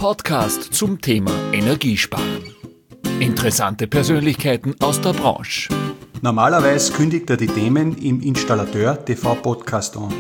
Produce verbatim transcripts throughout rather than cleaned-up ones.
Podcast zum Thema Energiesparen. Interessante Persönlichkeiten aus der Branche. Normalerweise kündigt er die Themen im Installateur-T V-Podcast an.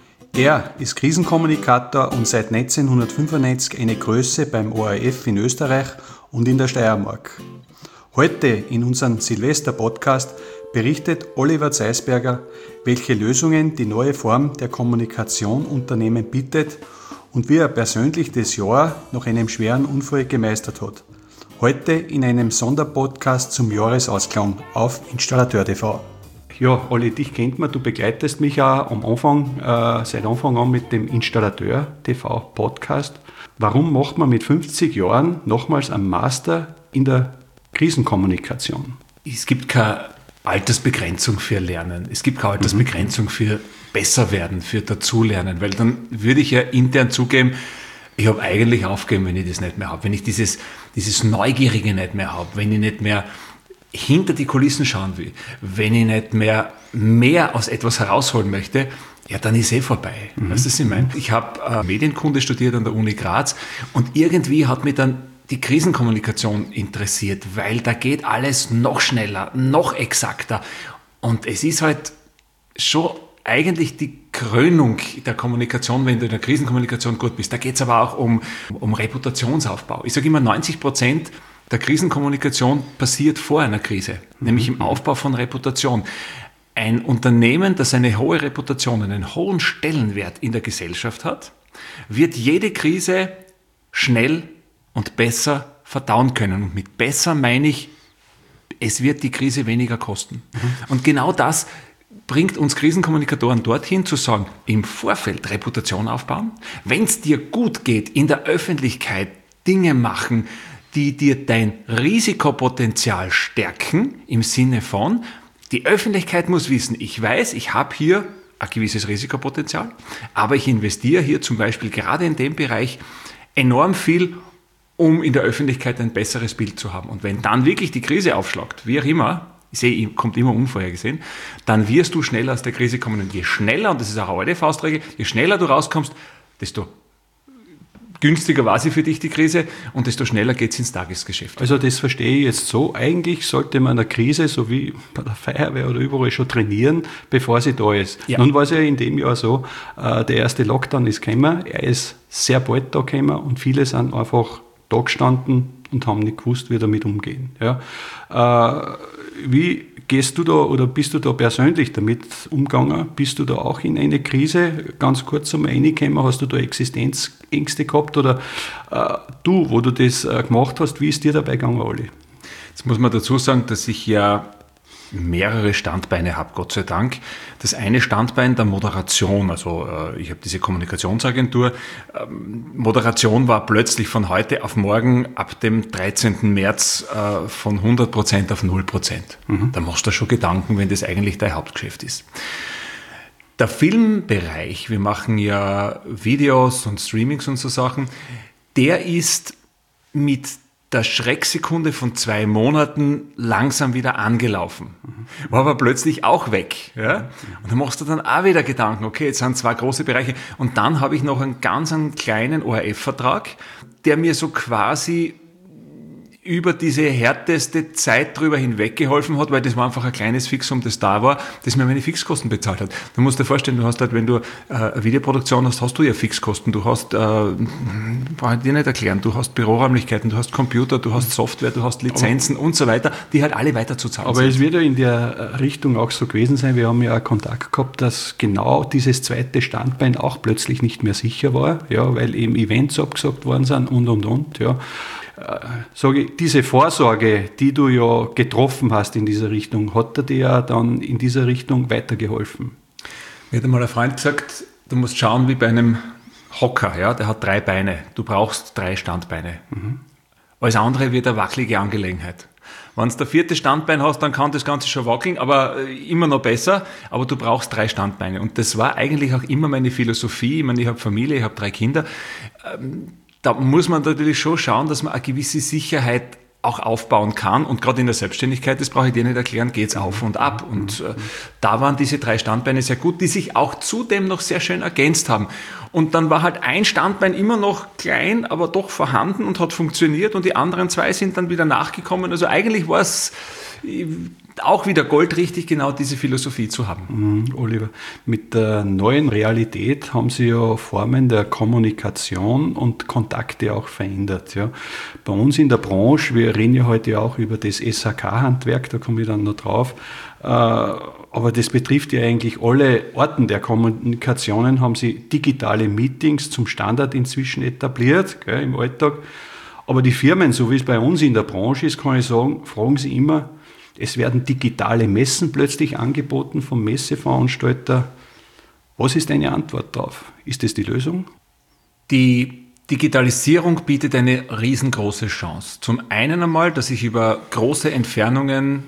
Er ist Krisenkommunikator und seit neunzehnhundertfünfundneunzig eine Größe beim O R F in Österreich und in der Steiermark. Heute in unserem Silvester-Podcast berichtet Oliver Zeisberger, welche Lösungen die neue Form der Kommunikation Unternehmen bietet und wie er persönlich das Jahr nach einem schweren Unfall gemeistert hat. Heute in einem Sonderpodcast zum Jahresausklang auf Installateur-T V. Ja, Olli, dich kennt man, du begleitest mich auch am Anfang, äh, seit Anfang an mit dem Installateur-T V-Podcast. Warum macht man mit fünfzig Jahren nochmals einen Master in der Krisenkommunikation? Es gibt keine Altersbegrenzung für Lernen. Es gibt keine Altersbegrenzung mhm. für Besserwerden, für Dazulernen, weil dann würde ich ja intern zugeben, ich habe eigentlich aufgegeben, wenn ich das nicht mehr habe, wenn ich dieses, dieses Neugierige nicht mehr habe, wenn ich nicht mehr hinter die Kulissen schauen will, wenn ich nicht mehr mehr aus etwas herausholen möchte, ja, dann ist eh vorbei. Mhm. Weißt du, was ich meine? Ich habe äh, Medienkunde studiert an der Uni Graz und irgendwie hat mich dann die Krisenkommunikation interessiert, weil da geht alles noch schneller, noch exakter und es ist halt schon eigentlich die Krönung der Kommunikation, wenn du in der Krisenkommunikation gut bist. Da geht es aber auch um, um Reputationsaufbau. Ich sage immer, neunzig Prozent der Krisenkommunikation passiert vor einer Krise, mhm. nämlich im Aufbau von Reputation. Ein Unternehmen, das eine hohe Reputation, einen hohen Stellenwert in der Gesellschaft hat, wird jede Krise schnell und besser verdauen können. Und mit besser meine ich, es wird die Krise weniger kosten. Mhm. Und genau das bringt uns Krisenkommunikatoren dorthin zu sagen, im Vorfeld Reputation aufbauen, wenn es dir gut geht, in der Öffentlichkeit Dinge machen, die dir dein Risikopotenzial stärken, im Sinne von, die Öffentlichkeit muss wissen, ich weiß, ich habe hier ein gewisses Risikopotenzial, aber ich investiere hier zum Beispiel gerade in dem Bereich enorm viel, um in der Öffentlichkeit ein besseres Bild zu haben. Und wenn dann wirklich die Krise aufschlagt, wie auch immer, ich sehe, kommt immer unvorhergesehen, dann wirst du schneller aus der Krise kommen. Und je schneller, und das ist auch eine alte Faustregel, je schneller du rauskommst, desto günstiger war sie für dich, die Krise, und desto schneller geht es ins Tagesgeschäft. Also das verstehe ich jetzt so. Eigentlich sollte man eine Krise, so wie bei der Feuerwehr oder überall, schon trainieren, bevor sie da ist. Ja. Nun war es ja in dem Jahr so, äh, der erste Lockdown ist gekommen, er ist sehr bald da gekommen und viele sind einfach da gestanden und haben nicht gewusst, wie damit umgehen. Ja. Äh, wie gehst du da oder bist du da persönlich damit umgegangen? Bist du da auch in eine Krise ganz kurz einmal reingekommen? Hast du da Existenzängste gehabt? Oder äh, du, wo du das äh, gemacht hast, wie ist dir dabei gegangen, Olli? Jetzt muss man dazu sagen, dass ich ja mehrere Standbeine habe, Gott sei Dank. Das eine Standbein der Moderation, also äh, ich habe diese Kommunikationsagentur. Ähm, Moderation war plötzlich von heute auf morgen ab dem dreizehnten März äh, von hundert Prozent auf null Prozent. Mhm. Da machst du schon Gedanken, wenn das eigentlich dein Hauptgeschäft ist. Der Filmbereich, wir machen ja Videos und Streamings und so Sachen, der ist mit der Schrecksekunde von zwei Monaten langsam wieder angelaufen. War aber plötzlich auch weg. Ja? Und dann machst du dann auch wieder Gedanken, okay, jetzt sind zwei große Bereiche. Und dann habe ich noch einen ganz einen kleinen O R F-Vertrag, der mir so quasi über diese härteste Zeit drüber hinweg geholfen hat, weil das war einfach ein kleines Fixum, das da war, das mir meine Fixkosten bezahlt hat. Du musst dir vorstellen, du hast halt, wenn du äh, eine Videoproduktion hast, hast du ja Fixkosten. Du hast, äh, brauche ich dir nicht erklären, du hast Büroräumlichkeiten, du hast Computer, du hast Software, du hast Lizenzen aber, und so weiter, die halt alle weiter zu zahlen aber sind. Aber es wird ja in der Richtung auch so gewesen sein, wir haben ja auch Kontakt gehabt, dass genau dieses zweite Standbein auch plötzlich nicht mehr sicher war, ja, weil eben Events abgesagt worden sind und, und, und, ja. Sage ich, diese Vorsorge, die du ja getroffen hast in dieser Richtung, hat dir ja dann in dieser Richtung weitergeholfen? Mir hat einmal ein Freund gesagt, du musst schauen wie bei einem Hocker, ja, der hat drei Beine, du brauchst drei Standbeine. Mhm. Alles andere wird eine wackelige Angelegenheit. Wenn du das vierte Standbein hast, dann kann das Ganze schon wackeln, aber immer noch besser, aber du brauchst drei Standbeine. Und das war eigentlich auch immer meine Philosophie. Ich meine, ich habe Familie, ich habe drei Kinder. Da muss man natürlich schon schauen, dass man eine gewisse Sicherheit auch aufbauen kann. Und gerade in der Selbstständigkeit, das brauche ich dir nicht erklären, geht es auf und ab. Und äh, da waren diese drei Standbeine sehr gut, die sich auch zudem noch sehr schön ergänzt haben. Und dann war halt ein Standbein immer noch klein, aber doch vorhanden und hat funktioniert. Und die anderen zwei sind dann wieder nachgekommen. Also eigentlich war es auch wieder goldrichtig, genau diese Philosophie zu haben. Mhm, Oliver, mit der neuen Realität haben Sie ja Formen der Kommunikation und Kontakte auch verändert. Ja. Bei uns in der Branche, wir reden ja heute auch über das S H K-Handwerk, da komme ich dann noch drauf, äh, aber das betrifft ja eigentlich alle Arten der Kommunikationen, haben Sie digitale Meetings zum Standard inzwischen etabliert, gell, im Alltag. Aber die Firmen, so wie es bei uns in der Branche ist, kann ich sagen, fragen Sie immer, es werden digitale Messen plötzlich angeboten vom Messeveranstalter. Was ist deine Antwort darauf? Ist das die Lösung? Die Digitalisierung bietet eine riesengroße Chance. Zum einen einmal, dass ich über große Entfernungen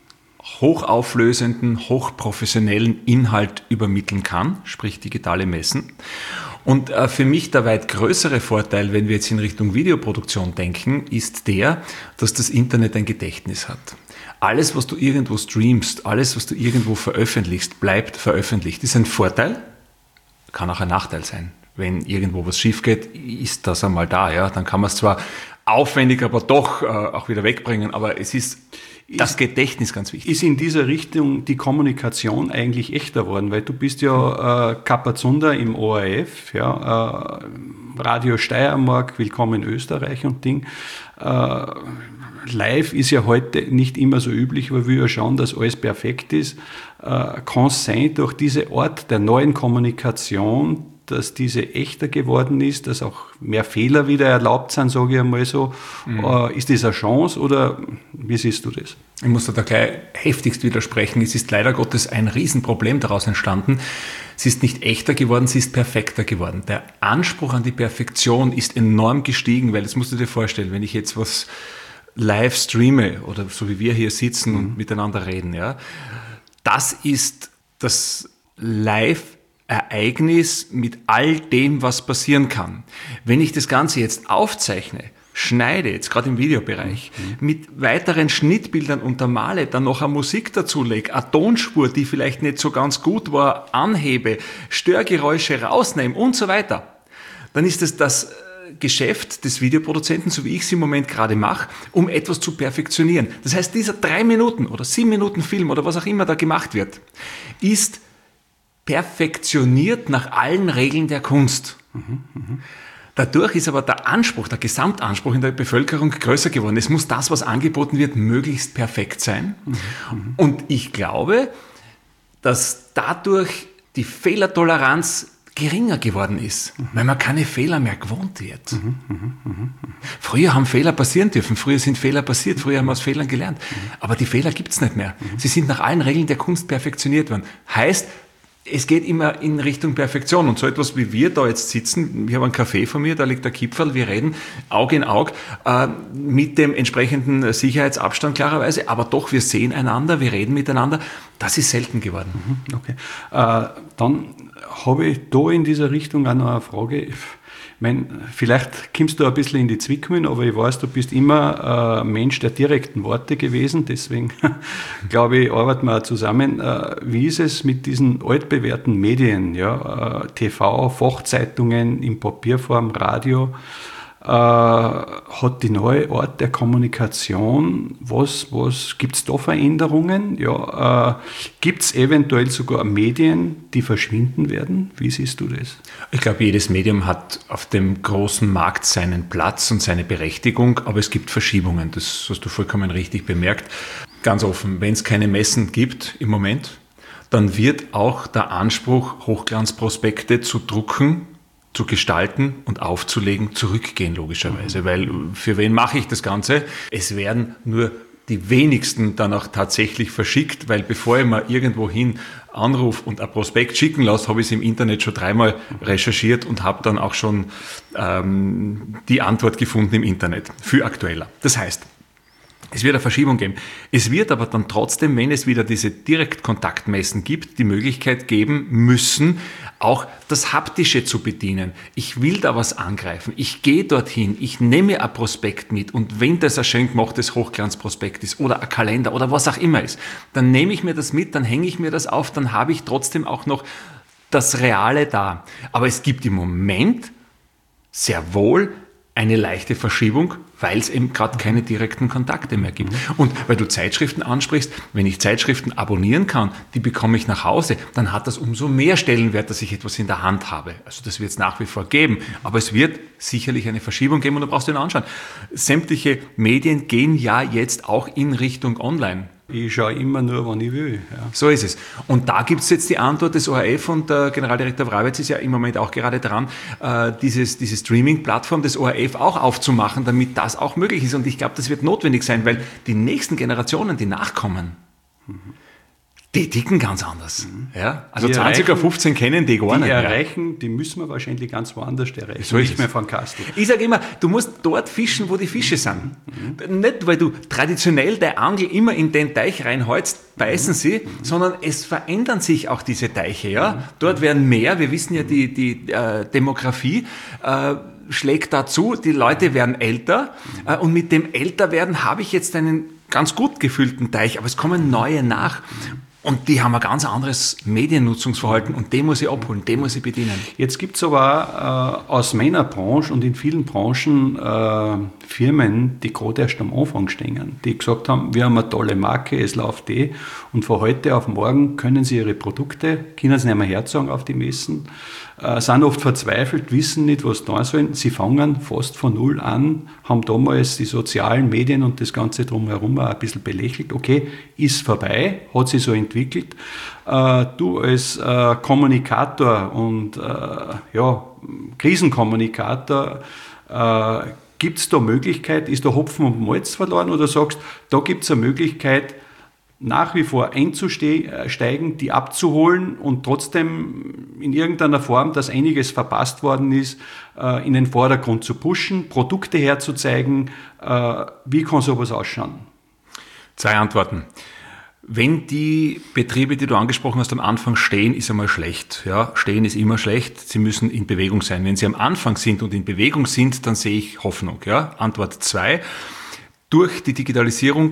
hochauflösenden, hochprofessionellen Inhalt übermitteln kann, sprich digitale Messen. Und äh, für mich der weit größere Vorteil, wenn wir jetzt in Richtung Videoproduktion denken, ist der, dass das Internet ein Gedächtnis hat. Alles, was du irgendwo streamst, alles, was du irgendwo veröffentlichst, bleibt veröffentlicht. Das ist ein Vorteil, kann auch ein Nachteil sein. Wenn irgendwo was schief geht, ist das einmal da. Ja? Dann kann man es zwar aufwendig, aber doch äh, auch wieder wegbringen, aber es ist das Gedächtnis ganz wichtig. Ist in dieser Richtung die Kommunikation eigentlich echter worden? Weil du bist ja äh, Kapazunder im O R F, ja, äh, Radio Steiermark, Willkommen in Österreich und Ding. Äh, live ist ja heute nicht immer so üblich, weil wir ja schauen, dass alles perfekt ist. Äh, kann es sein, durch diese Art der neuen Kommunikation, dass diese echter geworden ist, dass auch mehr Fehler wieder erlaubt sind, sage ich einmal so. Mhm. Äh, ist das eine Chance oder wie siehst du das? Ich muss da gleich heftigst widersprechen. Es ist leider Gottes ein Riesenproblem daraus entstanden. Sie ist nicht echter geworden, sie ist perfekter geworden. Der Anspruch an die Perfektion ist enorm gestiegen, weil das musst du dir vorstellen, wenn ich jetzt was live streame oder so wie wir hier sitzen mhm. und miteinander reden, ja, das ist das Live Ereignis mit all dem, was passieren kann. Wenn ich das Ganze jetzt aufzeichne, schneide, jetzt gerade im Videobereich, mhm. mit weiteren Schnittbildern untermale, dann noch eine Musik dazulege, eine Tonspur, die vielleicht nicht so ganz gut war, anhebe, Störgeräusche rausnehme und so weiter, dann ist es das Geschäft des Videoproduzenten, so wie ich es im Moment gerade mache, um etwas zu perfektionieren. Das heißt, dieser drei Minuten oder sieben Minuten Film oder was auch immer da gemacht wird, ist perfektioniert nach allen Regeln der Kunst. Mhm, mh. Dadurch ist aber der Anspruch, der Gesamtanspruch in der Bevölkerung größer geworden. Es muss das, was angeboten wird, möglichst perfekt sein. Mhm, mh. Und ich glaube, dass dadurch die Fehlertoleranz geringer geworden ist, mhm. weil man keine Fehler mehr gewohnt wird. Mhm, mh, mh. Früher haben Fehler passieren dürfen, früher sind Fehler passiert, früher haben wir aus Fehlern gelernt. Mhm. Aber die Fehler gibt es nicht mehr. Mhm. Sie sind nach allen Regeln der Kunst perfektioniert worden. Heißt, es geht immer in Richtung Perfektion. Und so etwas wie wir da jetzt sitzen, ich habe einen Kaffee von mir, da liegt der Kipferl, wir reden Auge in Auge äh, mit dem entsprechenden Sicherheitsabstand klarerweise, aber doch, wir sehen einander, wir reden miteinander. Das ist selten geworden. Okay. Äh, dann habe ich da in dieser Richtung auch noch eine Frage. Ich meine, vielleicht kommst du ein bisschen in die Zwickmühlen, aber ich weiß, du bist immer ein Mensch der direkten Worte gewesen, deswegen glaube ich, arbeiten wir auch zusammen. Wie ist es mit diesen altbewährten Medien, ja, T V, Fachzeitungen in Papierform, Radio? Äh, hat die neue Art der Kommunikation, was, was gibt es da Veränderungen? Ja, äh, gibt es eventuell sogar Medien, die verschwinden werden? Wie siehst du das? Ich glaube, jedes Medium hat auf dem großen Markt seinen Platz und seine Berechtigung, aber es gibt Verschiebungen, das hast du vollkommen richtig bemerkt. Ganz offen, wenn es keine Messen gibt im Moment, dann wird auch der Anspruch, Hochglanzprospekte zu drucken, zu gestalten und aufzulegen, zurückgehen logischerweise, mhm. weil für wen mache ich das Ganze? Es werden nur die wenigsten dann auch tatsächlich verschickt, weil bevor ich mal irgendwo hin anrufe und ein Prospekt schicken lasse, habe ich es im Internet schon dreimal recherchiert und habe dann auch schon ähm, die Antwort gefunden im Internet, viel aktueller. Das heißt, es wird eine Verschiebung geben. Es wird aber dann trotzdem, wenn es wieder diese Direktkontaktmessen gibt, die Möglichkeit geben müssen, auch das Haptische zu bedienen. Ich will da was angreifen. Ich gehe dorthin, ich nehme ein Prospekt mit und wenn das ein schön gemachtes Hochglanzprospekt ist oder ein Kalender oder was auch immer ist, dann nehme ich mir das mit, dann hänge ich mir das auf, dann habe ich trotzdem auch noch das Reale da. Aber es gibt im Moment sehr wohl eine leichte Verschiebung, weil es eben gerade keine direkten Kontakte mehr gibt. Und weil du Zeitschriften ansprichst, wenn ich Zeitschriften abonnieren kann, die bekomme ich nach Hause, dann hat das umso mehr Stellenwert, dass ich etwas in der Hand habe. Also das wird es nach wie vor geben. Aber es wird sicherlich eine Verschiebung geben und du brauchst dir anschauen. Sämtliche Medien gehen ja jetzt auch in Richtung Online. Ich schaue immer nur, wann ich will. Ja. So ist es. Und da gibt es jetzt die Antwort des O R F und der Generaldirektor Wrabetz ist ja im Moment auch gerade dran, äh, dieses, diese Streaming-Plattform des O R F auch aufzumachen, damit das auch möglich ist. Und ich glaube, das wird notwendig sein, weil die nächsten Generationen, die nachkommen, mhm. die ticken ganz anders. Mhm. Ja? Also zwanzig oder fünfzehn kennen die gar die nicht mehr. erreichen, die müssen wir wahrscheinlich ganz woanders erreichen, so nicht mehr von Kastel. Ich sage immer, du musst dort fischen, wo die Fische sind. Mhm. Nicht, weil du traditionell der Angel immer in den Teich reinholst, beißen sie, mhm. sondern es verändern sich auch diese Teiche. Ja? Mhm. Dort werden mehr, wir wissen ja, die, die äh, Demografie äh, schlägt dazu, die Leute werden älter mhm. äh, und mit dem Älterwerden habe ich jetzt einen ganz gut gefüllten Teich, aber es kommen neue nach. Und die haben ein ganz anderes Mediennutzungsverhalten und den muss ich abholen, den muss ich bedienen. Jetzt gibt es aber äh, aus meiner Branche und in vielen Branchen äh, Firmen, die gerade erst am Anfang stehen, die gesagt haben, wir haben eine tolle Marke, es läuft eh und von heute auf morgen können sie ihre Produkte, können sie nicht mehr herzagen auf die Messen, äh, sind oft verzweifelt, wissen nicht, was tun sollen. Sie fangen fast von Null an, haben damals die sozialen Medien und das Ganze drumherum auch ein bisschen belächelt. Okay, ist vorbei, hat sich so entwickelt. Äh, du als äh, Kommunikator und äh, ja, Krisenkommunikator, äh, gibt es da Möglichkeit, ist da Hopfen und Malz verloren oder sagst, da gibt es eine Möglichkeit, nach wie vor einzusteigen, die abzuholen und trotzdem in irgendeiner Form, dass einiges verpasst worden ist, in den Vordergrund zu pushen, Produkte herzuzeigen. Wie kann sowas ausschauen? Zwei Antworten. Wenn die Betriebe, die du angesprochen hast, am Anfang stehen, ist einmal schlecht. Ja, stehen ist immer schlecht. Sie müssen in Bewegung sein. Wenn sie am Anfang sind und in Bewegung sind, dann sehe ich Hoffnung. Ja, Antwort zwei. Durch die Digitalisierung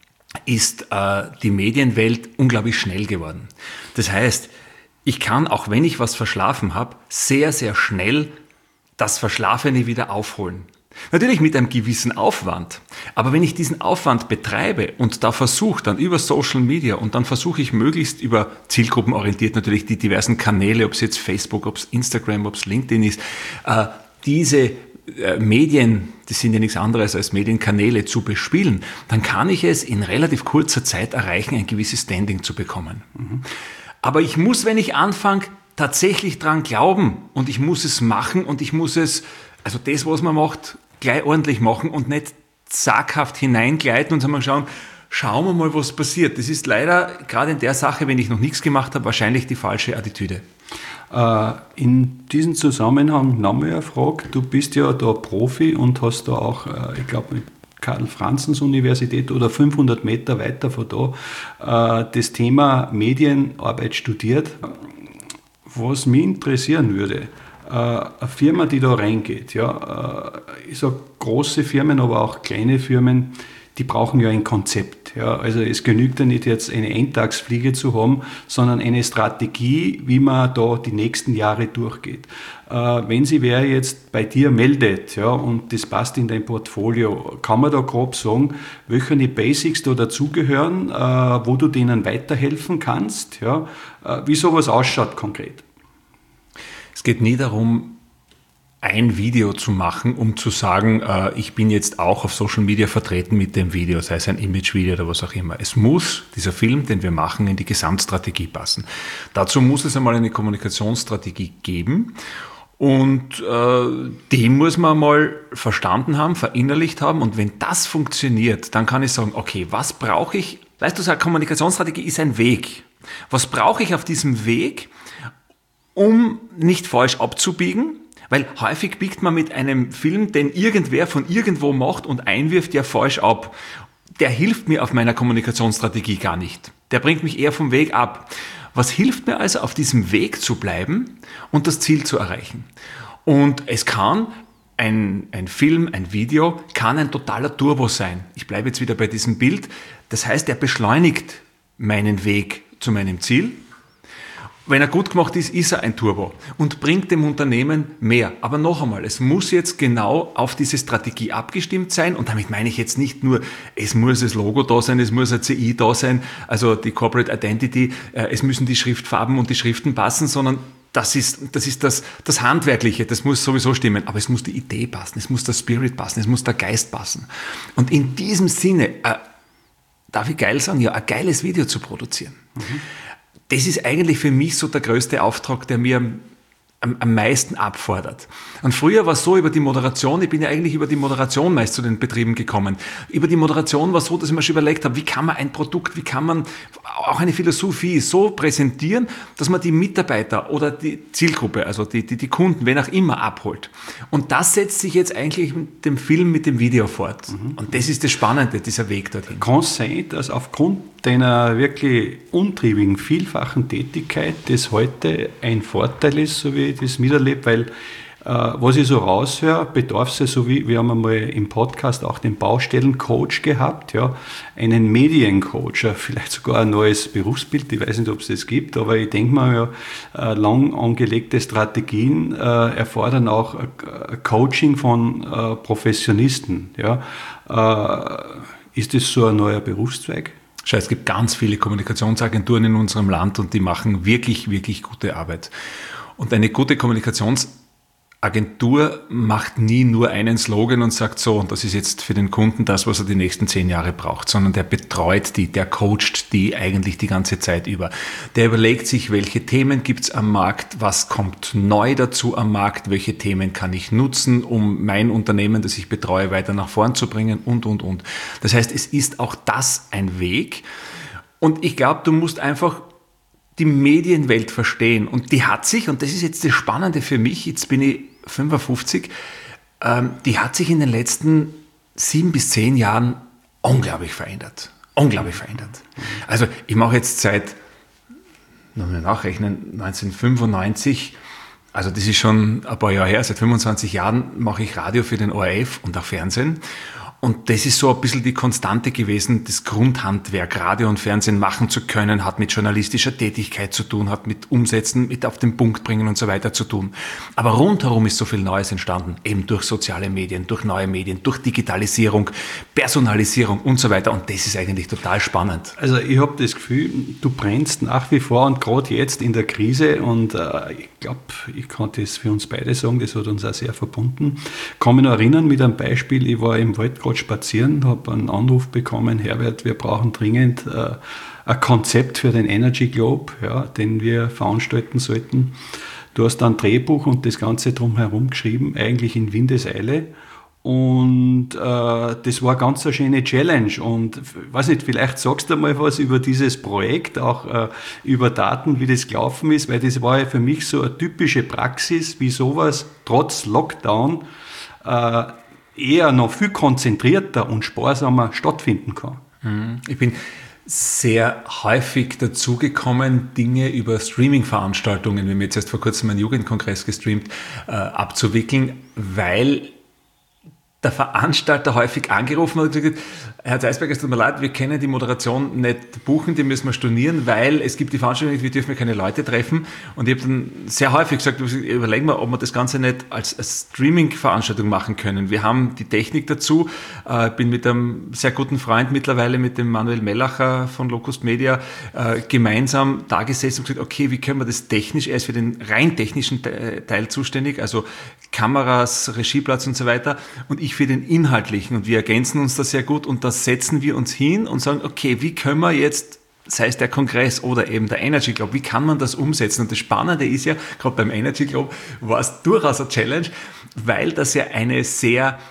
ist äh, die Medienwelt unglaublich schnell geworden. Das heißt, ich kann, auch wenn ich was verschlafen habe, sehr, sehr schnell das Verschlafene wieder aufholen. Natürlich mit einem gewissen Aufwand. Aber wenn ich diesen Aufwand betreibe und da versuche, dann über Social Media und dann versuche ich möglichst über zielgruppenorientiert natürlich die diversen Kanäle, ob es jetzt Facebook, ob es Instagram, ob es LinkedIn ist, äh, diese äh, Medien, das sind ja nichts anderes als Medienkanäle zu bespielen, dann kann ich es in relativ kurzer Zeit erreichen, ein gewisses Standing zu bekommen. Mhm. Aber ich muss, wenn ich anfange, tatsächlich dran glauben und ich muss es machen und ich muss es, also das, was man macht, gleich ordentlich machen und nicht zaghaft hineingleiten und sagen, schauen, schauen wir mal, was passiert. Das ist leider, gerade in der Sache, wenn ich noch nichts gemacht habe, wahrscheinlich die falsche Attitüde. In diesem Zusammenhang nochmal eine Frage. Du bist ja da Profi und hast da auch, ich glaube, mit Karl-Franzens-Universität oder fünfhundert Meter weiter von da das Thema Medienarbeit studiert. Was mich interessieren würde, eine Firma, die da reingeht, ja, ich sage große Firmen, aber auch kleine Firmen, die brauchen ja ein Konzept. Ja. Also es genügt ja nicht jetzt eine Eintagsfliege zu haben, sondern eine Strategie, wie man da die nächsten Jahre durchgeht. Äh, wenn sie wer jetzt bei dir meldet, ja, und das passt in dein Portfolio, kann man da grob sagen, welche die Basics da dazugehören, äh, wo du denen weiterhelfen kannst, ja, äh, wie sowas ausschaut konkret? Es geht nie darum, ein Video zu machen, um zu sagen, äh, ich bin jetzt auch auf Social Media vertreten mit dem Video, sei es ein Image-Video oder was auch immer. Es muss, dieser Film, den wir machen, in die Gesamtstrategie passen. Dazu muss es einmal eine Kommunikationsstrategie geben und äh, die muss man mal verstanden haben, verinnerlicht haben und wenn das funktioniert, dann kann ich sagen, okay, was brauche ich? Weißt du, so eine Kommunikationsstrategie ist ein Weg. Was brauche ich auf diesem Weg, um nicht falsch abzubiegen? Weil häufig biegt man mit einem Film, den irgendwer von irgendwo macht und einwirft, ja falsch ab. Der hilft mir auf meiner Kommunikationsstrategie gar nicht. Der bringt mich eher vom Weg ab. Was hilft mir also, auf diesem Weg zu bleiben und das Ziel zu erreichen? Und es kann ein, ein Film, ein Video, kann ein totaler Turbo sein. Ich bleibe jetzt wieder bei diesem Bild. Das heißt, er beschleunigt meinen Weg zu meinem Ziel. Wenn er gut gemacht ist, ist er ein Turbo und bringt dem Unternehmen mehr. Aber noch einmal, es muss jetzt genau auf diese Strategie abgestimmt sein. Und damit meine ich jetzt nicht nur, es muss das Logo da sein, es muss ein C I da sein, also die Corporate Identity, es müssen die Schriftfarben und die Schriften passen, sondern das ist, das, ist das, das Handwerkliche, das muss sowieso stimmen. Aber es muss die Idee passen, es muss der Spirit passen, es muss der Geist passen. Und in diesem Sinne, äh, darf ich geil sagen, ja, ein geiles Video zu produzieren. Mhm. Das ist eigentlich für mich so der größte Auftrag, der mir am, am meisten abfordert. Und früher war es so über die Moderation, ich bin ja eigentlich über die Moderation meist zu den Betrieben gekommen. Über die Moderation war es so, dass ich mir schon überlegt habe, wie kann man ein Produkt, wie kann man auch eine Philosophie so präsentieren, dass man die Mitarbeiter oder die Zielgruppe, also die, die, die Kunden, wen auch immer, abholt. Und das setzt sich jetzt eigentlich mit dem Film, mit dem Video fort. Mhm. Und das ist das Spannende, dieser Weg dorthin. Kann es sein, dass aufgrund deiner wirklich untriebigen, vielfachen Tätigkeit das heute ein Vorteil ist, so wie ich das miterlebe, weil äh, was ich so raushöre, bedarf es ja, so wie, wir haben einmal im Podcast auch den Baustellencoach gehabt, ja, einen Mediencoach, vielleicht sogar ein neues Berufsbild, ich weiß nicht, ob es das gibt, aber ich denke mal, ja, äh, lang angelegte Strategien äh, erfordern auch äh, Coaching von äh, Professionisten. Ja. Äh, ist das so ein neuer Berufszweig? Schau, es gibt ganz viele Kommunikationsagenturen in unserem Land und die machen wirklich, wirklich gute Arbeit. Und eine gute Kommunikationsagentur macht nie nur einen Slogan und sagt so, und das ist jetzt für den Kunden das, was er die nächsten zehn Jahre braucht, sondern der betreut die, der coacht die eigentlich die ganze Zeit über. Der überlegt sich, welche Themen gibt's am Markt, was kommt neu dazu am Markt, welche Themen kann ich nutzen, um mein Unternehmen, das ich betreue, weiter nach vorn zu bringen und, und, und. Das heißt, es ist auch das ein Weg. Und ich glaube, du musst einfach die Medienwelt verstehen. Und die hat sich, und das ist jetzt das Spannende für mich, jetzt bin ich fünfundfünfzig, ähm, die hat sich in den letzten sieben bis zehn Jahren unglaublich verändert. Unglaublich verändert. Also ich mache jetzt seit, noch mal nachrechnen, neunzehnhundertfünfundneunzig, also das ist schon ein paar Jahre her, seit fünfundzwanzig Jahren mache ich Radio für den O R F und auch Fernsehen. Und das ist so ein bisschen die Konstante gewesen, das Grundhandwerk, Radio und Fernsehen machen zu können, hat mit journalistischer Tätigkeit zu tun, hat mit Umsetzen, mit auf den Punkt bringen und so weiter zu tun. Aber rundherum ist so viel Neues entstanden, eben durch soziale Medien, durch neue Medien, durch Digitalisierung, Personalisierung und so weiter. Und das ist eigentlich total spannend. Also ich habe das Gefühl, du brennst nach wie vor und gerade jetzt in der Krise und äh, ich glaube, ich kann das für uns beide sagen, das hat uns auch sehr verbunden. Ich kann mich noch erinnern mit einem Beispiel, ich war im Wald gerade spazieren, habe einen Anruf bekommen, Herbert, wir brauchen dringend äh, ein Konzept für den Energy Globe, ja, den wir veranstalten sollten. Du hast ein Drehbuch und das Ganze drumherum geschrieben, eigentlich in Windeseile. Und äh, das war ganz eine schöne Challenge. Und weiß nicht, vielleicht sagst du mal was über dieses Projekt, auch äh, über Daten, wie das gelaufen ist, weil das war ja für mich so eine typische Praxis, wie sowas trotz Lockdown äh, eher noch viel konzentrierter und sparsamer stattfinden kann. Ich bin sehr häufig dazugekommen, Dinge über Streaming-Veranstaltungen, wie wir jetzt erst vor kurzem einen Jugendkongress gestreamt, äh, abzuwickeln, weil der Veranstalter häufig angerufen hat und gesagt, Herr Zeisberger, es tut mir leid, wir können die Moderation nicht buchen, die müssen wir stornieren, weil es gibt die Veranstaltung, wir dürfen keine Leute treffen. Und ich habe dann sehr häufig gesagt, überlegen wir, ob wir das Ganze nicht als Streaming-Veranstaltung machen können. Wir haben die Technik dazu, äh, bin mit einem sehr guten Freund mittlerweile, mit dem Manuel Mellacher von Locust Media, äh, gemeinsam da gesessen und gesagt, okay, wie können wir das technisch, er ist für den rein technischen Teil zuständig, also Kameras, Regieplatz und so weiter, und ich für den inhaltlichen, und wir ergänzen uns da sehr gut, und da setzen wir uns hin und sagen, okay, wie können wir jetzt, sei es der Kongress oder eben der Energy Globe, wie kann man das umsetzen? Und das Spannende ist ja, gerade beim Energy Globe war es durchaus eine Challenge, weil das ja eine sehr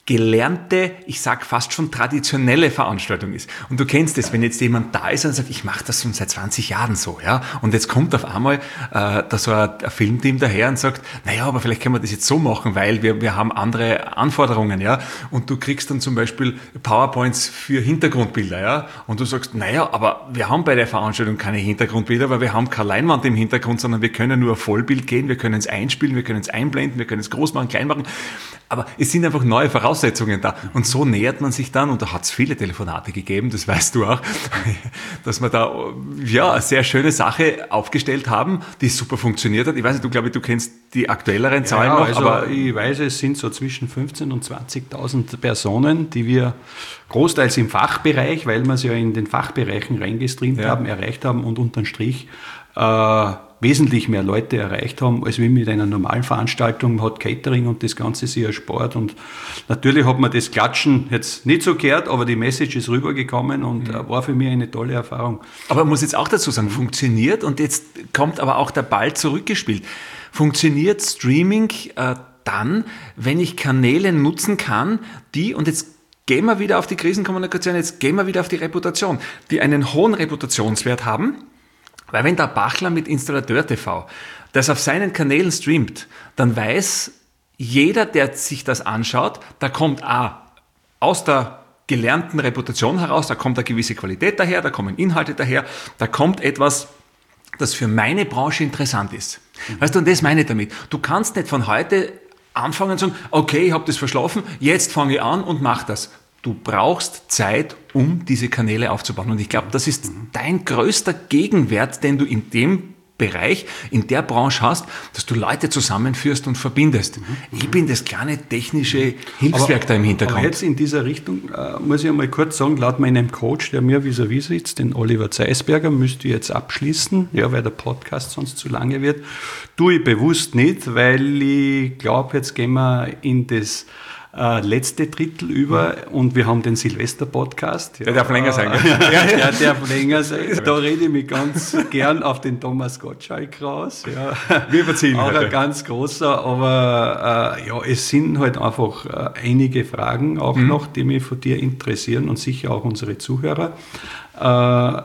gelernte, ich sag fast schon traditionelle Veranstaltung ist. Und du kennst das, wenn jetzt jemand da ist und sagt, ich mache das schon seit zwanzig Jahren so, ja, und jetzt kommt auf einmal äh, da so ein, ein Filmteam daher und sagt, naja, aber vielleicht können wir das jetzt so machen, weil wir, wir haben andere Anforderungen, ja, und du kriegst dann zum Beispiel PowerPoints für Hintergrundbilder, ja, und du sagst, naja, aber wir haben bei der Veranstaltung keine Hintergrundbilder, weil wir haben keine Leinwand im Hintergrund, sondern wir können nur auf Vollbild gehen, wir können es einspielen, wir können es einblenden, wir können es groß machen, klein machen, aber es sind einfach neue Voraussetzungen da. Und so nähert man sich dann, und da hat es viele Telefonate gegeben, das weißt du auch, dass wir da ja eine sehr schöne Sache aufgestellt haben, die super funktioniert hat. Ich weiß nicht, du glaube, du kennst die aktuelleren Zahlen ja, noch, also aber ich weiß, es sind so zwischen fünfzehntausend und zwanzigtausend Personen, die wir großteils im Fachbereich, weil wir es ja in den Fachbereichen reingestreamt ja. haben, erreicht haben und unterm Strich äh, wesentlich mehr Leute erreicht haben, als wie mit einer normalen Veranstaltung. Man hat Catering und das Ganze ist ja Sport, und natürlich hat man das Klatschen jetzt nicht so gehört, aber die Message ist rübergekommen und mhm. war für mich eine tolle Erfahrung. Aber man muss jetzt auch dazu sagen, funktioniert, und jetzt kommt aber auch der Ball zurückgespielt. Funktioniert Streaming äh, dann, wenn ich Kanäle nutzen kann, die, und jetzt gehen wir wieder auf die Krisenkommunikation, jetzt gehen wir wieder auf die Reputation, die einen hohen Reputationswert haben. Weil wenn der Bachler mit Installateur T V das auf seinen Kanälen streamt, dann weiß jeder, der sich das anschaut, da kommt A, aus der gelernten Reputation heraus, da kommt eine gewisse Qualität daher, da kommen Inhalte daher, da kommt etwas, das für meine Branche interessant ist. Mhm. Weißt du, und das meine ich damit. Du kannst nicht von heute anfangen und sagen, okay, ich habe das verschlafen, jetzt fange ich an und mache das. Du brauchst Zeit, um diese Kanäle aufzubauen. Und ich glaube, das ist dein größter Gegenwert, den du in dem Bereich, in der Branche hast, dass du Leute zusammenführst und verbindest. Ich bin das kleine technische Hilfswerk aber, da im Hintergrund. Aber jetzt in dieser Richtung äh, muss ich einmal kurz sagen, laut meinem Coach, der mir vis-à-vis sitzt, den Oliver Zeisberger, müsste ich jetzt abschließen, ja, weil der Podcast sonst zu lange wird. Tue ich bewusst nicht, weil ich glaube, jetzt gehen wir in das Äh, letzte Drittel über, und wir haben den Silvester-Podcast. Ja, der darf länger sein. Ja, der darf länger sein. Da rede ich mich ganz gern auf den Thomas Gottschalk raus. Ja. Wir überziehen auch heute. Ein ganz großer, aber äh, ja, es sind halt einfach äh, einige Fragen auch mhm. noch, die mich von dir interessieren, und sicher auch unsere Zuhörer. Äh,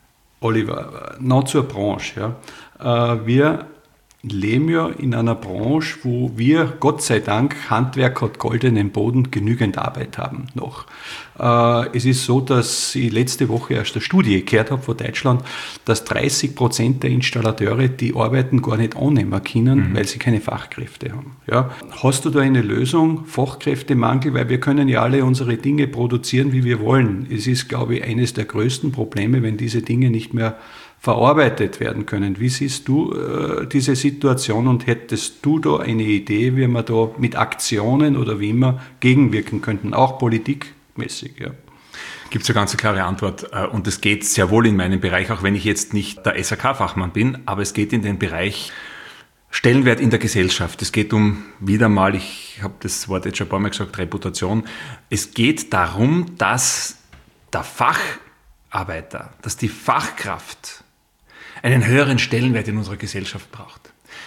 Oliver, noch zur Branche. Ja. Äh, wir leben ja in einer Branche, wo wir, Gott sei Dank, Handwerk hat goldenen Boden, genügend Arbeit haben noch. Äh, es ist so, dass ich letzte Woche erst eine Studie gehört habe von Deutschland, dass dreißig Prozent der Installateure die Arbeiten gar nicht annehmen können, mhm. weil sie keine Fachkräfte haben. Ja. Hast du da eine Lösung? Fachkräftemangel, weil wir können ja alle unsere Dinge produzieren, wie wir wollen. Es ist, glaube ich, eines der größten Probleme, wenn diese Dinge nicht mehr verarbeitet werden können. Wie siehst du äh, diese Situation, und hättest du da eine Idee, wie wir da mit Aktionen oder wie immer gegenwirken könnten, auch politikmäßig? Ja. Gibt es eine ganz klare Antwort, und es geht sehr wohl in meinem Bereich, auch wenn ich jetzt nicht der S A K-Fachmann bin, aber es geht in den Bereich Stellenwert in der Gesellschaft. Es geht um, wieder mal, ich habe das Wort jetzt schon ein paar Mal gesagt, Reputation. Es geht darum, dass der Facharbeiter, dass die Fachkraft einen höheren Stellenwert in unserer Gesellschaft braucht.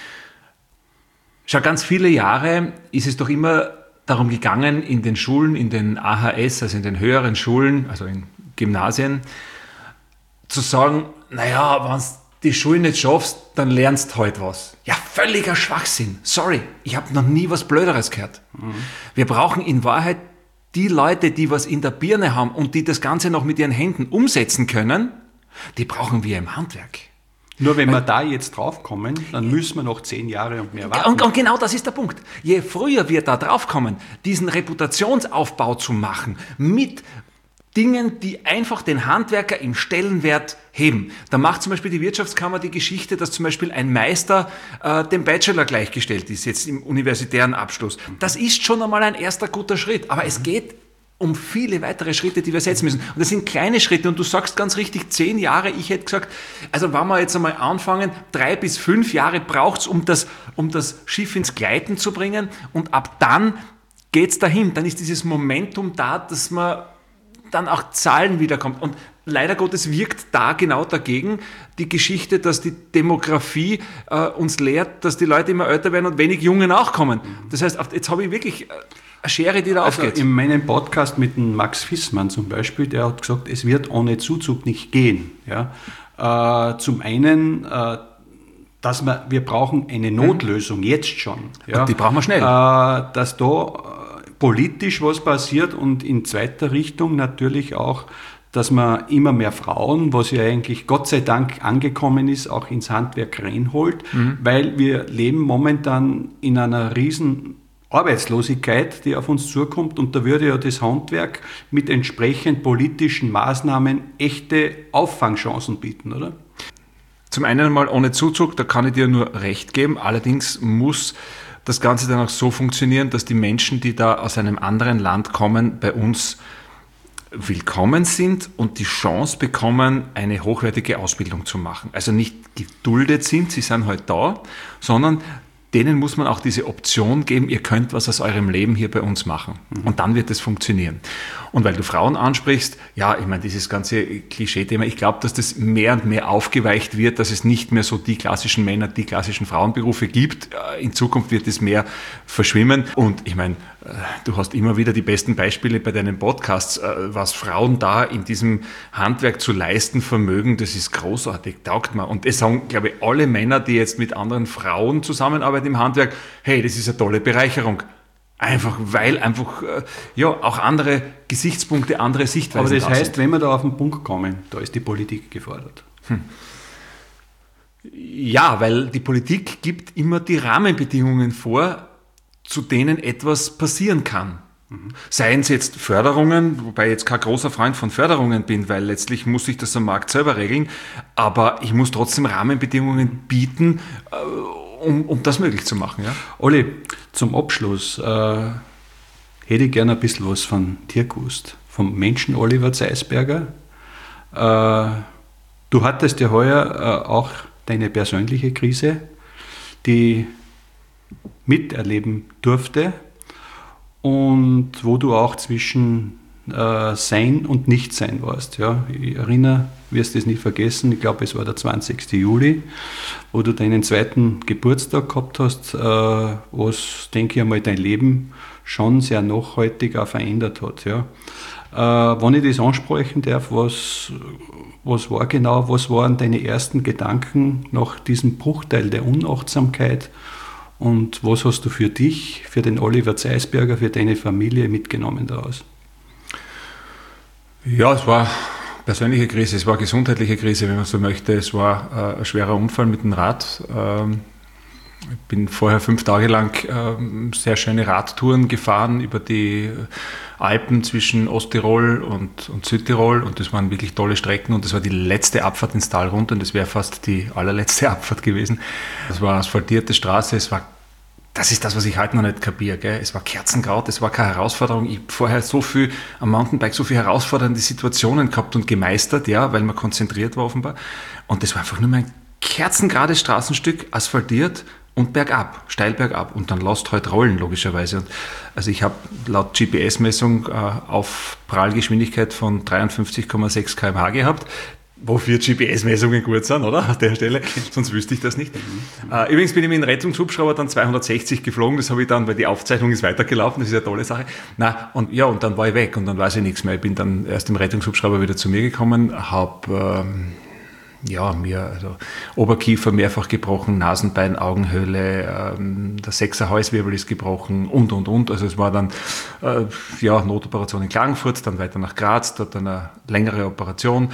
Schau, ganz viele Jahre ist es doch immer darum gegangen, in den Schulen, in den A H S, also in den höheren Schulen, also in Gymnasien, zu sagen, naja, wenn du die Schule nicht schaffst, dann lernst du halt was. Ja, völliger Schwachsinn. Sorry, ich habe noch nie was Blöderes gehört. Mhm. Wir brauchen in Wahrheit die Leute, die was in der Birne haben und die das Ganze noch mit ihren Händen umsetzen können, die brauchen wir im Handwerk. Nur wenn wir da jetzt draufkommen, dann müssen wir noch zehn Jahre und mehr warten. Und, und genau das ist der Punkt. Je früher wir da draufkommen, diesen Reputationsaufbau zu machen mit Dingen, die einfach den Handwerker im Stellenwert heben. Da macht zum Beispiel die Wirtschaftskammer die Geschichte, dass zum Beispiel ein Meister äh, dem Bachelor gleichgestellt ist, jetzt im universitären Abschluss. Das ist schon einmal ein erster guter Schritt, aber es geht um viele weitere Schritte, die wir setzen müssen. Und das sind kleine Schritte, und du sagst ganz richtig, zehn Jahre, ich hätte gesagt, also wenn wir jetzt einmal anfangen, drei bis fünf Jahre braucht es, um das, um das Schiff ins Gleiten zu bringen, und ab dann geht es dahin, dann ist dieses Momentum da, dass man dann auch Zahlen wiederkommt. Und leider Gottes wirkt da genau dagegen die Geschichte, dass die Demografie äh, uns lehrt, dass die Leute immer älter werden und wenig Junge nachkommen. Das heißt, jetzt habe ich wirklich eine Schere, die da also aufgeht. In meinem Podcast mit dem Max Fissmann zum Beispiel, der hat gesagt, es wird ohne Zuzug nicht gehen. Ja? Äh, zum einen, äh, dass wir, wir brauchen eine Notlösung, jetzt schon. Ja? Und die brauchen wir schnell. Äh, dass da politisch was passiert und in zweiter Richtung natürlich auch, dass man immer mehr Frauen, was ja eigentlich Gott sei Dank angekommen ist, auch ins Handwerk reinholt, mhm. weil wir leben momentan in einer riesen Arbeitslosigkeit, die auf uns zukommt, und da würde ja das Handwerk mit entsprechend politischen Maßnahmen echte Auffangchancen bieten, oder? Zum einen mal ohne Zuzug, da kann ich dir nur recht geben, allerdings muss das Ganze dann auch so funktionieren, dass die Menschen, die da aus einem anderen Land kommen, bei uns willkommen sind und die Chance bekommen, eine hochwertige Ausbildung zu machen. Also nicht geduldet sind, sie sind halt da, sondern denen muss man auch diese Option geben, ihr könnt was aus eurem Leben hier bei uns machen. Und dann wird es funktionieren. Und weil du Frauen ansprichst, ja, ich meine, dieses ganze Klischee-Thema, ich glaube, dass das mehr und mehr aufgeweicht wird, dass es nicht mehr so die klassischen Männer, die klassischen Frauenberufe gibt. In Zukunft wird es mehr verschwimmen. Und ich meine, du hast immer wieder die besten Beispiele bei deinen Podcasts, was Frauen da in diesem Handwerk zu leisten vermögen, das ist großartig, taugt mir. Und es sagen, glaube ich, alle Männer, die jetzt mit anderen Frauen zusammenarbeiten im Handwerk, hey, das ist eine tolle Bereicherung. Einfach, weil einfach, ja, auch andere Gesichtspunkte, andere Sichtweisen. Aber das da heißt, sind. wenn wir da auf den Punkt kommen, da ist die Politik gefordert. Hm. Ja, weil die Politik gibt immer die Rahmenbedingungen vor, zu denen etwas passieren kann. Mhm. Seien es jetzt Förderungen, wobei ich jetzt kein großer Freund von Förderungen bin, weil letztlich muss sich das am Markt selber regeln, aber ich muss trotzdem Rahmenbedingungen bieten, um, um das möglich zu machen. Ja? Olli, zum Abschluss äh, hätte ich gerne ein bisschen was von dir gewusst, vom Menschen Oliver Zeisberger. Äh, du hattest ja heuer äh, auch deine persönliche Krise, die miterleben durfte und wo du auch zwischen äh, Sein und Nichtsein warst. Ja, ich erinnere, wirst das nicht vergessen, ich glaube, es war der zwanzigsten Juli, wo du deinen zweiten Geburtstag gehabt hast, äh, was, denke ich einmal, dein Leben schon sehr nachhaltig auch verändert hat. Ja. Äh, wenn ich das ansprechen darf, was, was war genau, was waren deine ersten Gedanken nach diesem Bruchteil der Unachtsamkeit? Und was hast du für dich, für den Oliver Zeisberger, für deine Familie mitgenommen daraus? Ja, es war eine persönliche Krise, es war eine gesundheitliche Krise, wenn man so möchte. Es war äh, ein schwerer Unfall mit dem Rad. Ähm, ich bin vorher fünf Tage lang ähm, sehr schöne Radtouren gefahren über die Alpen zwischen Osttirol und, und Südtirol, und das waren wirklich tolle Strecken, und das war die letzte Abfahrt ins Tal runter, und das wäre fast die allerletzte Abfahrt gewesen. Es war asphaltierte Straße, es war, das ist das, was ich heute noch nicht kapiere, gell? Es war Kerzengraut, es war keine Herausforderung. Ich habe vorher so viel am Mountainbike, so viele herausfordernde Situationen gehabt und gemeistert, ja, weil man konzentriert war offenbar, und das war einfach nur mein kerzengerades Straßenstück, asphaltiert und bergab, steil bergab, und dann lässt halt rollen, logischerweise. Und also ich habe laut G P S-Messung äh, auf Prallgeschwindigkeit von dreiundfünfzig Komma sechs Kilometer pro Stunde gehabt, wofür G P S-Messungen gut sind, oder? An der Stelle, sonst wüsste ich das nicht. Mhm. Äh, übrigens bin ich mit dem Rettungshubschrauber dann zweihundertsechzig geflogen, das habe ich dann, weil die Aufzeichnung ist weitergelaufen, das ist eine tolle Sache. Na, und ja, und dann war ich weg, und dann weiß ich nichts mehr. Ich bin dann erst im Rettungshubschrauber wieder zu mir gekommen, habe... Ähm, ja, mir, also Oberkiefer mehrfach gebrochen, Nasenbein, Augenhöhle, ähm, der sechser Halswirbel ist gebrochen und, und, und. Also es war dann, äh, ja, Notoperation in Klagenfurt, dann weiter nach Graz, dort eine längere Operation.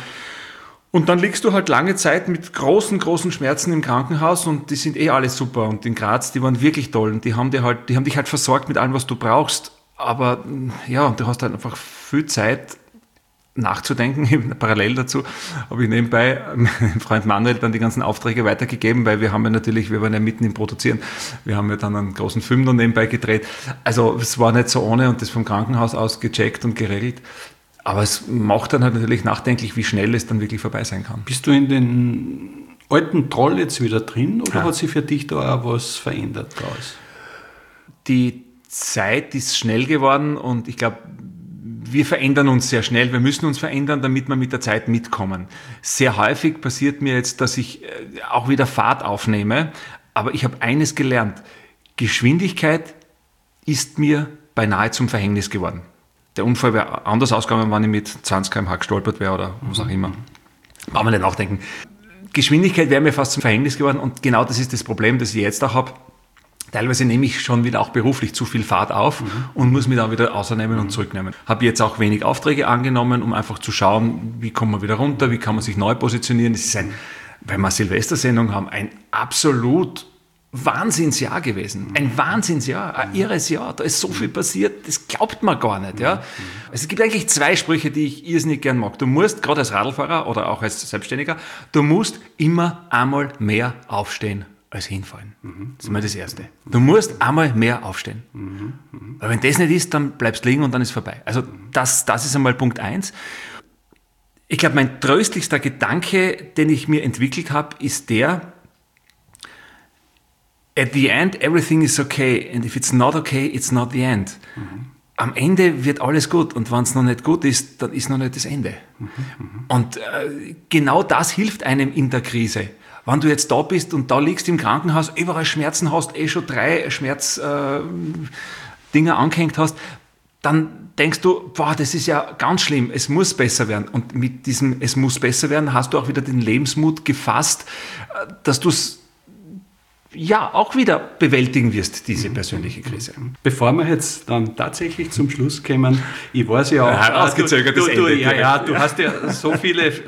Und dann liegst du halt lange Zeit mit großen, großen Schmerzen im Krankenhaus, und die sind eh alle super. Und in Graz, die waren wirklich toll, und die haben, dir halt, die haben dich halt versorgt mit allem, was du brauchst. Aber ja, und du hast halt einfach viel Zeit nachzudenken. Parallel dazu habe ich nebenbei meinem Freund Manuel dann die ganzen Aufträge weitergegeben, weil wir haben ja natürlich, wir waren ja mitten im Produzieren, wir haben ja dann einen großen Film noch nebenbei gedreht. Also es war nicht so ohne, und das vom Krankenhaus aus gecheckt und geregelt. Aber es macht dann halt natürlich nachdenklich, wie schnell es dann wirklich vorbei sein kann. Bist du in den alten Troll jetzt wieder drin, oder ja. hat sich für dich da auch was verändert daraus? Die Zeit ist schnell geworden, und ich glaube, wir verändern uns sehr schnell, wir müssen uns verändern, damit wir mit der Zeit mitkommen. Sehr häufig passiert mir jetzt, dass ich auch wieder Fahrt aufnehme, aber ich habe eines gelernt, Geschwindigkeit ist mir beinahe zum Verhängnis geworden. Der Unfall wäre anders ausgegangen, wenn ich mit zwanzig Kilometer pro Stunde gestolpert wäre oder was auch immer. Brauchen wir nicht nachdenken. Geschwindigkeit wäre mir fast zum Verhängnis geworden und genau das ist das Problem, das ich jetzt auch habe. Teilweise nehme ich schon wieder auch beruflich zu viel Fahrt auf mhm. und muss mich dann wieder außernehmen und zurücknehmen. Habe jetzt auch wenig Aufträge angenommen, um einfach zu schauen, wie kommt man wieder runter, wie kann man sich neu positionieren. Es ist ein, weil wir Silvestersendung haben, ein absolut Wahnsinnsjahr gewesen. Ein Wahnsinnsjahr, ein irres Jahr. Da ist so viel passiert, das glaubt man gar nicht. Ja? Also es gibt eigentlich zwei Sprüche, die ich irrsinnig gern mag. Du musst, gerade als Radlfahrer oder auch als Selbstständiger, du musst immer einmal mehr aufstehen als hinfallen. Das ist mal das Erste. Du musst einmal mehr aufstehen. Weil wenn das nicht ist, dann bleibst du liegen und dann ist vorbei. Also das, das ist einmal Punkt eins. Ich glaube, mein tröstlichster Gedanke, den ich mir entwickelt habe, ist der, at the end, everything is okay. And if it's not okay, it's not the end. Mhm. Am Ende wird alles gut. Und wenn es noch nicht gut ist, dann ist noch nicht das Ende. Mhm. Und äh, genau das hilft einem in der Krise. Wenn du jetzt da bist und da liegst im Krankenhaus, überall Schmerzen hast, eh schon drei Schmerzdinger äh, angehängt hast, dann denkst du, boah, das ist ja ganz schlimm, es muss besser werden. Und mit diesem es muss besser werden, hast du auch wieder den Lebensmut gefasst, dass du es ja, auch wieder bewältigen wirst, diese persönliche Krise. Bevor wir jetzt dann tatsächlich zum Schluss kommen, ich weiß ja auch, ja, ausgezögertes du, du, Ende. Ja, ja, du hast ja so viele äh,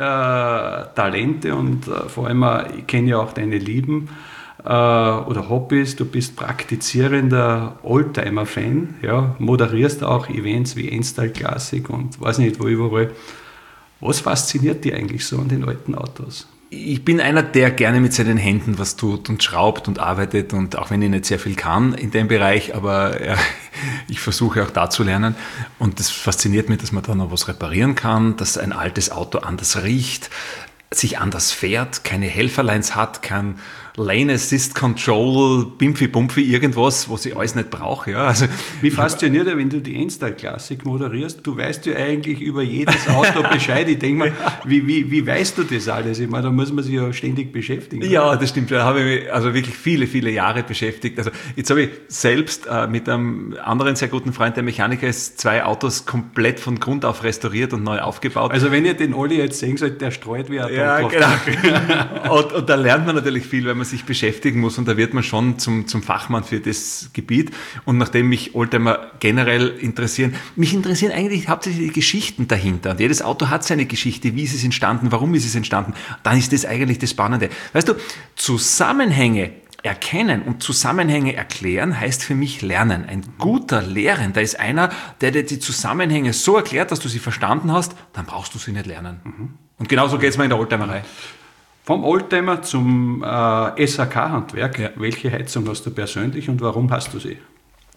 Talente und äh, vor allem, äh, ich kenne ja auch deine Lieben äh, oder Hobbys. Du bist praktizierender Oldtimer-Fan, ja, moderierst auch Events wie Enstall Classic und weiß nicht wo überall. Was fasziniert dich eigentlich so an den alten Autos? Ich bin einer, der gerne mit seinen Händen was tut und schraubt und arbeitet und auch wenn ich nicht sehr viel kann in dem Bereich, aber ja, ich versuche auch da zu lernen und das fasziniert mich, dass man da noch was reparieren kann, dass ein altes Auto anders riecht, sich anders fährt, keine Helferlines hat, kein Lane Assist Control, Bimpfi-Bumpfi, irgendwas, was ich alles nicht brauche. Ja, also, Wie fasziniert er, wenn du die Enstall Classic moderierst? Du weißt ja eigentlich über jedes Auto Bescheid. Ich denke mal, wie, wie, wie weißt du das alles? Ich meine, da muss man sich ja ständig beschäftigen. Ja, oder? Das stimmt. Da habe ich mich also wirklich viele, viele Jahre beschäftigt. Also jetzt habe ich selbst äh, mit einem anderen sehr guten Freund, der Mechaniker ist, zwei Autos komplett von Grund auf restauriert und neu aufgebaut. Also wenn ihr den Olli jetzt sehen sollt, der streut wie ein Ja, genau. und, und da lernt man natürlich viel, weil man sich beschäftigen muss und da wird man schon zum, zum Fachmann für das Gebiet. Und nachdem mich Oldtimer generell interessieren, mich interessieren eigentlich hauptsächlich die Geschichten dahinter. Und jedes Auto hat seine Geschichte, wie ist es entstanden, warum ist es entstanden. Dann ist das eigentlich das Spannende. Weißt du, Zusammenhänge erkennen und Zusammenhänge erklären heißt für mich lernen. Ein guter Lehrender ist einer, der dir die Zusammenhänge so erklärt, dass du sie verstanden hast, dann brauchst du sie nicht lernen. Mhm. Und genauso geht es mir in der Oldtimerei. Vom Oldtimer zum äh, S H K-Handwerk. Ja. Welche Heizung hast du persönlich und warum hast du sie?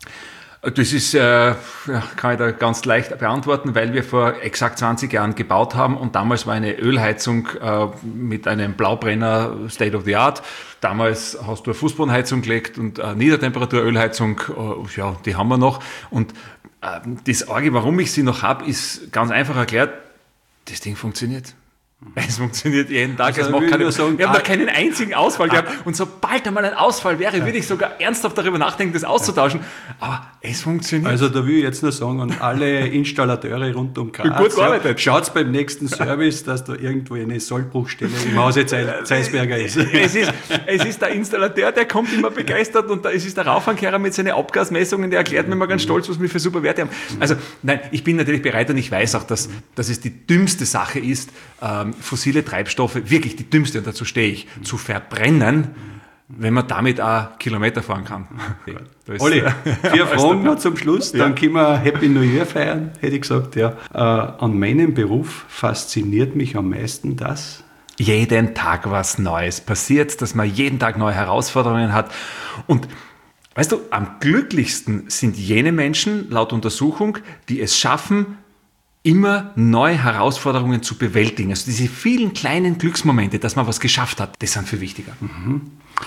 Das ist, äh, kann ich da ganz leicht beantworten, weil wir vor exakt zwanzig Jahren gebaut haben und damals war eine Ölheizung äh, mit einem Blaubrenner State of the Art. Damals hast du eine Fußbodenheizung gelegt und eine Niedertemperaturölheizung, äh, ja, die haben wir noch. Und äh, das Arge, warum ich sie noch habe, ist ganz einfach erklärt, das Ding funktioniert. Es funktioniert jeden Tag. Also es macht keine, sagen, wir haben da keinen einzigen Ausfall gehabt. Und sobald einmal ein Ausfall wäre, würde ich sogar ernsthaft darüber nachdenken, das auszutauschen. Aber es funktioniert. Also da will ich jetzt nur sagen, an alle Installateure rund um Graz, gut gearbeitet. Ja, schaut beim nächsten Service, dass da irgendwo eine Sollbruchstelle im Hause Zeisberger ist. Es ist. Es ist der Installateur, der kommt immer begeistert und es ist der Raufankehrer mit seinen Abgasmessungen, der erklärt mir immer ganz stolz, was wir für super Werte haben. Also nein, ich bin natürlich bereit und ich weiß auch, dass, dass es die dümmste Sache ist, ähm, fossile Treibstoffe, wirklich die dümmste, und dazu stehe ich, zu verbrennen, wenn man damit auch Kilometer fahren kann. Olli, vier Fragen noch zum Schluss, dann ja. können wir Happy New Year feiern, hätte ich gesagt. Ja. Äh, an meinem Beruf fasziniert mich am meisten das? Jeden Tag was Neues passiert, dass man jeden Tag neue Herausforderungen hat. Und weißt du, am glücklichsten sind jene Menschen, laut Untersuchung, die es schaffen, immer neue Herausforderungen zu bewältigen. Also diese vielen kleinen Glücksmomente, dass man was geschafft hat, das sind viel wichtiger. Mhm.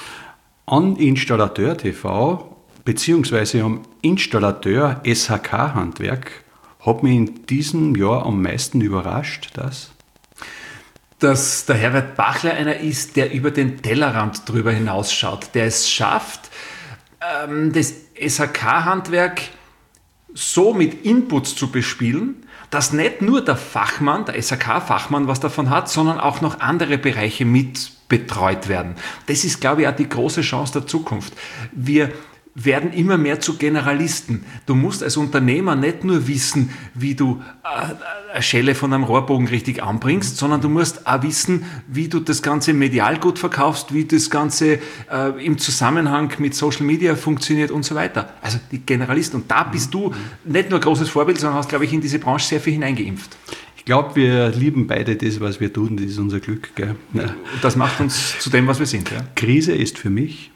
An Installateur T V beziehungsweise am Installateur S H K-Handwerk hat mich in diesem Jahr am meisten überrascht, dass dass der Herbert Bachler einer ist, der über den Tellerrand drüber hinausschaut, der es schafft, das S H K-Handwerk so mit Inputs zu bespielen, dass nicht nur der Fachmann, der S H K-Fachmann was davon hat, sondern auch noch andere Bereiche mit betreut werden. Das ist, glaube ich, auch die große Chance der Zukunft. Wir werden immer mehr zu Generalisten. Du musst als Unternehmer nicht nur wissen, wie du eine Schelle von einem Rohrbogen richtig anbringst, sondern du musst auch wissen, wie du das Ganze medial gut verkaufst, wie das Ganze äh, im Zusammenhang mit Social Media funktioniert und so weiter. Also die Generalisten. Und da bist du nicht nur ein großes Vorbild, sondern hast, glaube ich, in diese Branche sehr viel hineingeimpft. Ich glaube, wir lieben beide das, was wir tun. Das ist unser Glück. Gell? Ja. Das macht uns zu dem, was wir sind. Ja? Krise ist für mich,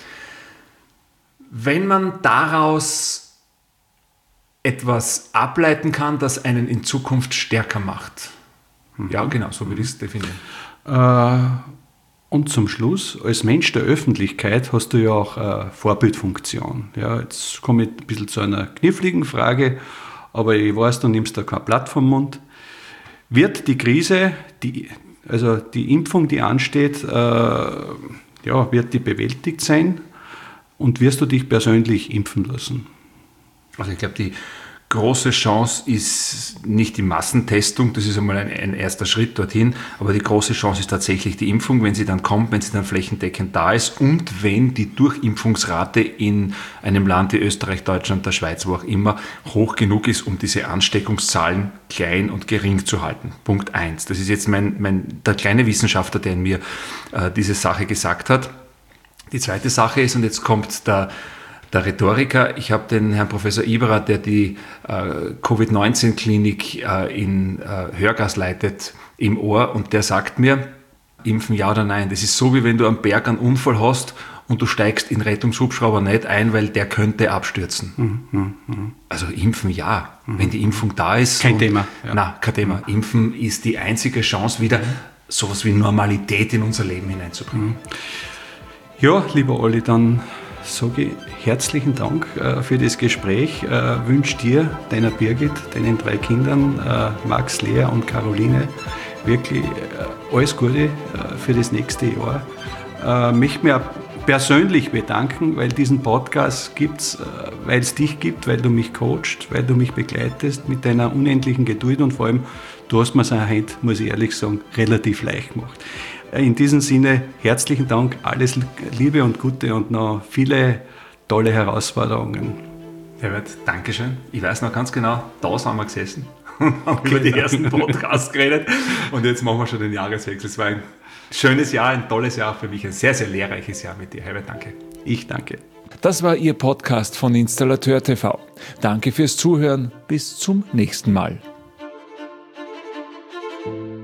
wenn man daraus etwas ableiten kann, das einen in Zukunft stärker macht. Mhm. Ja, genau, so würde ich es definieren. Äh, und zum Schluss, als Mensch der Öffentlichkeit hast du ja auch eine Vorbildfunktion. Ja, jetzt komme ich ein bisschen zu einer kniffligen Frage, aber ich weiß, du nimmst da kein Blatt vom Mund. Wird die Krise, die, also die Impfung, die ansteht, äh, ja, wird die bewältigt sein? Und wirst du dich persönlich impfen lassen? Also ich glaube, die große Chance ist nicht die Massentestung, das ist einmal ein, ein erster Schritt dorthin, aber die große Chance ist tatsächlich die Impfung, wenn sie dann kommt, wenn sie dann flächendeckend da ist und wenn die Durchimpfungsrate in einem Land wie Österreich, Deutschland, der Schweiz, wo auch immer, hoch genug ist, um diese Ansteckungszahlen klein und gering zu halten. Punkt eins. Das ist jetzt mein, mein, der kleine Wissenschaftler, der in mir äh, diese Sache gesagt hat. Die zweite Sache ist, und jetzt kommt der, der Rhetoriker, ich habe den Herrn Professor Iberer, der die äh, Covid neunzehn Klinik äh, in äh, Hörgas leitet, im Ohr und der sagt mir, impfen ja oder nein. Das ist so, wie wenn du am Berg einen Unfall hast und du steigst in Rettungshubschrauber nicht ein, weil der könnte abstürzen. Mhm, mh. Also impfen ja, mhm. wenn die Impfung da ist. Kein und, Thema. Ja. Nein, kein Thema. Mhm. Impfen ist die einzige Chance, wieder sowas wie Normalität in unser Leben hineinzubringen. Mhm. Ja, lieber Olli, dann sage ich herzlichen Dank äh, für das Gespräch. Äh, wünsche dir, deiner Birgit, deinen drei Kindern, äh, Max, Lea und Caroline, wirklich äh, alles Gute äh, für das nächste Jahr. Äh, möchte mich auch persönlich bedanken, weil diesen Podcast gibt es, äh, weil es dich gibt, weil du mich coachst, weil du mich begleitest mit deiner unendlichen Geduld und vor allem, du hast mir es heute, muss ich ehrlich sagen, relativ leicht gemacht. In diesem Sinne, herzlichen Dank, alles Liebe und Gute und noch viele tolle Herausforderungen. Herbert, Dankeschön. Ich weiß noch ganz genau, da sind wir gesessen und haben über die ersten Podcasts geredet und jetzt machen wir schon den Jahreswechsel. Es war ein schönes Jahr, ein tolles Jahr für mich, ein sehr, sehr lehrreiches Jahr mit dir. Herbert, danke. Ich danke. Das war Ihr Podcast von Installateur T V. Danke fürs Zuhören. Bis zum nächsten Mal.